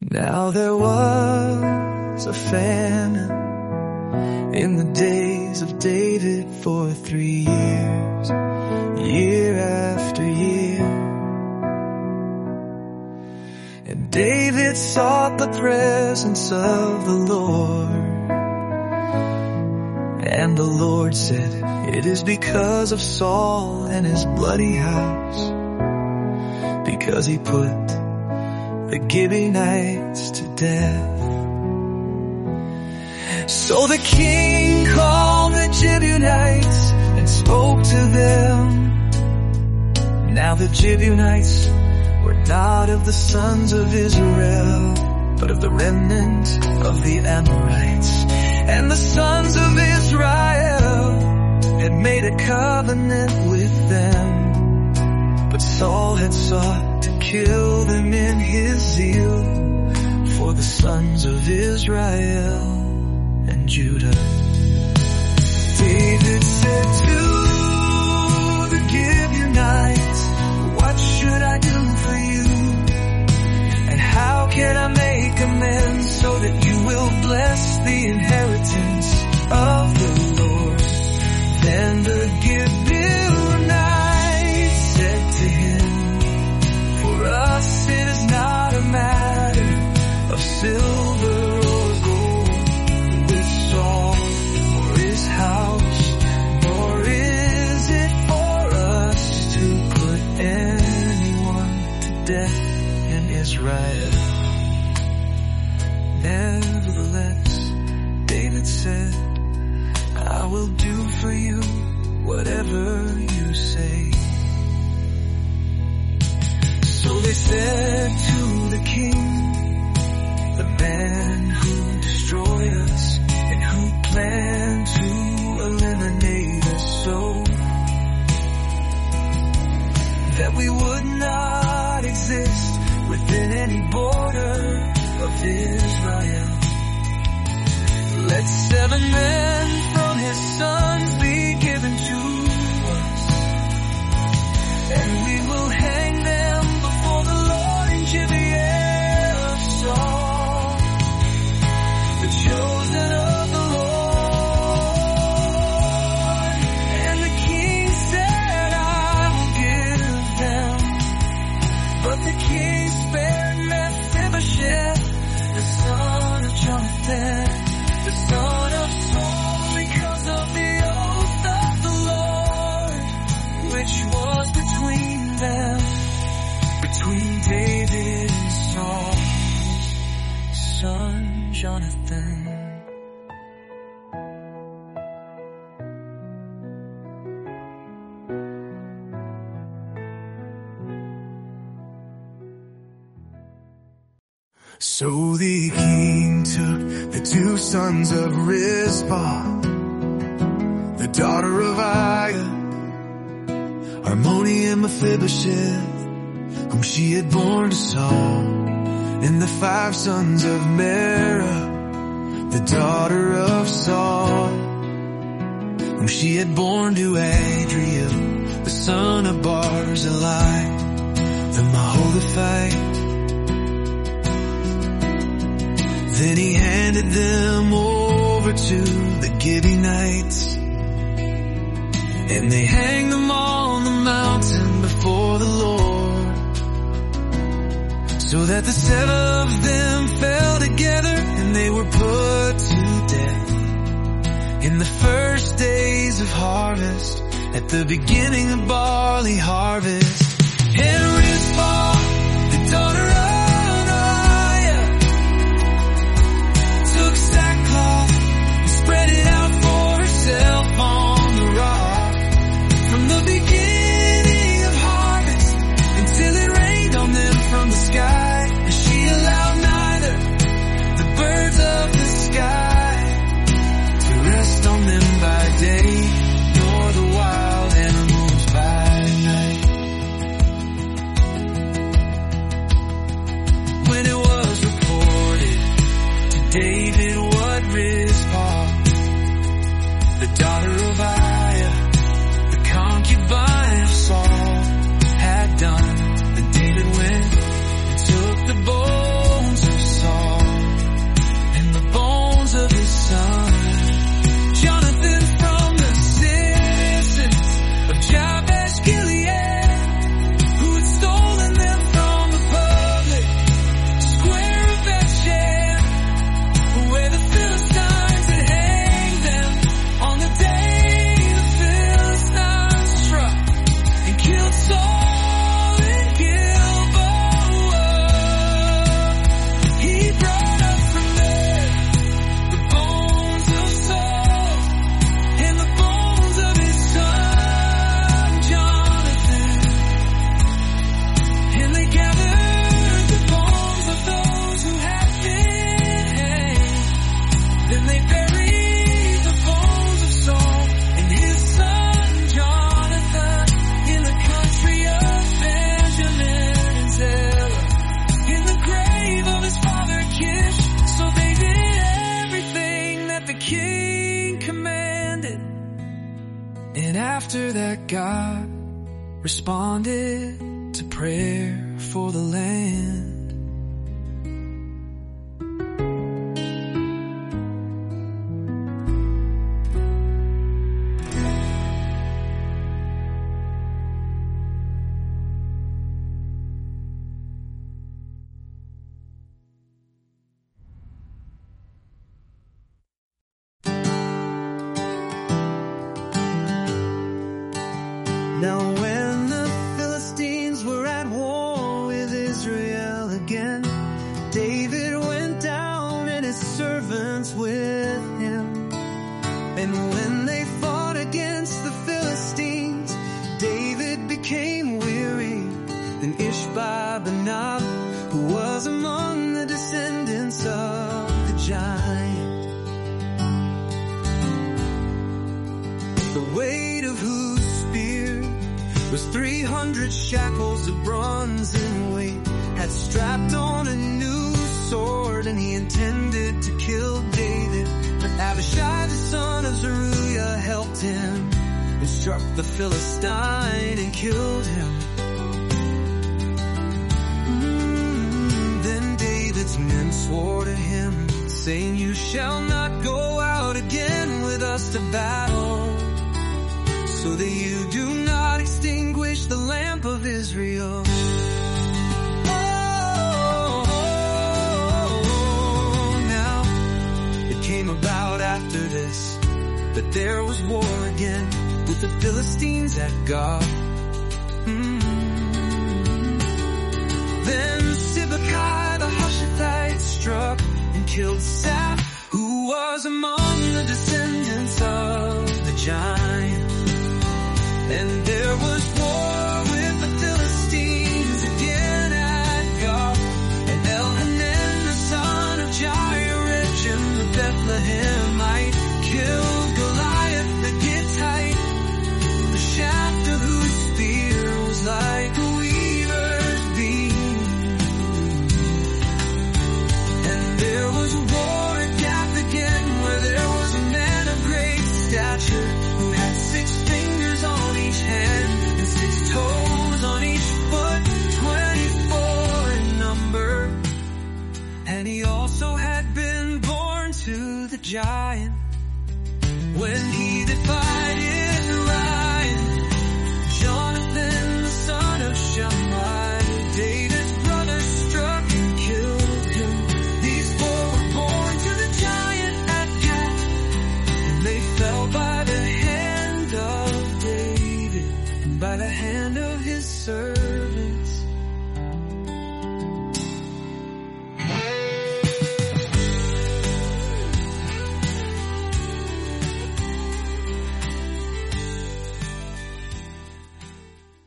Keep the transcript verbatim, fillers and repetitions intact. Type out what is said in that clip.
Now there was a famine in the days of David for three years, year after year. And David sought the presence of the Lord. And the Lord said, it is because of Saul and his bloody house, because he put the Gibeonites to death. So the king called the Gibeonites and spoke to them. Now the Gibeonites were not of the sons of Israel, but of the remnant of the Amorites. And the sons of Israel had made a covenant with them, but Saul had sought to kill them in his zeal for the sons of Israel and Judah. David said to the Gibeonites, what should I do for you? And how can I make amends so that you will bless the inheritance of the Lord? Then the Gibeonites said to him, for us it is not a matter of silver or gold with Saul or his house, nor is it for us to put anyone to death in Israel. Nevertheless, David said, I will do for you whatever you say. So they said to the king, the man who destroyed us and who planned to eliminate us so that we would not exist within any border of Israel, let seven men from his sons be given to us, and we will hang them before the Lord in Gibeah of Saul, the chosen of the Lord. And the king said, I will give them, but the king spared Mephibosheth, the son of Jonathan, the son of Saul, because of the oath of the Lord, which was between them, between David and Saul's son Jonathan. So the king took the two sons of Rizpah, the daughter of Aiah, Harmony and Mephibosheth, whom she had borne to Saul, and the five sons of Merah, the daughter of Saul, whom she had borne to Adriel, the son of Barzillai, the Maholathite. Then he handed them over to the Gibeonites, and they hanged them on the mountain before the Lord, so that the seven of them fell together, and they were put to death in the first days of harvest, at the beginning of barley harvest. And Rizpah, the daughter of spread it out for herself on the rock, from the beginning of harvest until it rained on them from the sky. And she allowed neither the birds of the sky to rest on them by day, nor the wild animals by night. that God responded to prayer for the land. Now when the Philistines were at war with Israel again, David went down and his servants with him. And when they fought against the Philistines, David became weary. Then Ishbi-Benob, who was among the descendants of the giant, the weight of whose spear was three hundred shekels of bronze in weight, had strapped on a new sword, and he intended to kill David. But Abishai the son of Zeruiah helped him and struck the Philistine and killed him. Mm, then David's men swore to him, saying, "You shall not go out again with us to battle, so that you do not extinguish the lamp of Israel." Oh, now it came about after this that there was war again with the Philistines at Gath. Mm. Then Sibbecai the Hushathite struck and killed Saph, who was among the descendants of the giant. And there was war with the Philistines again at Gath. And Elhanan the son of Jaireh-Oregim the Bethlehemite killed Goliath the Gittite, the shaft of whose spear was like a weaver's beam. And there was war at Gath again, where there was a man of great stature who had six fingers on each hand and six toes on each foot, twenty-four in number. And he also had been born to the giant when he defied